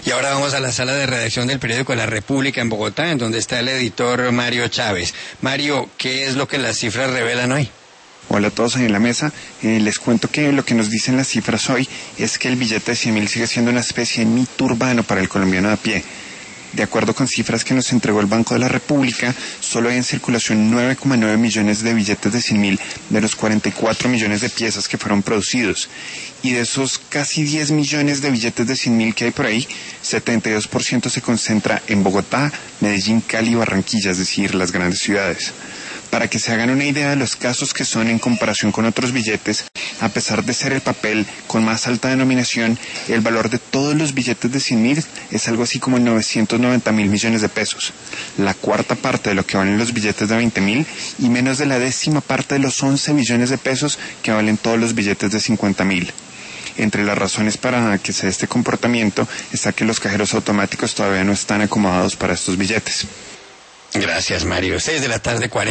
Y ahora vamos a la sala de redacción del periódico La República en Bogotá, en donde está el editor Mario Chávez. Mario, ¿qué es lo que las cifras revelan hoy? Hola a todos ahí en la mesa. Les cuento que lo que nos dicen las cifras hoy es que el billete de 100.000 sigue siendo una especie de mito urbano para el colombiano de a pie. De acuerdo con cifras que nos entregó el Banco de la República, solo hay en circulación 9,9 millones de billetes de 100.000 de los 44 millones de piezas que fueron producidos. Y de esos casi 10 millones de billetes de 100.000 que hay por ahí, 72% se concentra en Bogotá, Medellín, Cali y Barranquilla, es decir, las grandes ciudades. Para que se hagan una idea de los casos que son en comparación con otros billetes, a pesar de ser el papel con más alta denominación, el valor de todos los billetes de 100.000 es algo así como 990.000 millones de pesos, la cuarta parte de lo que valen los billetes de 20.000 y menos de la décima parte de los 11 billones de pesos que valen todos los billetes de 50.000. Entre las razones para que se dé este comportamiento está que los cajeros automáticos todavía no están acomodados para estos billetes. Gracias, Mario. 6 de la tarde, 40.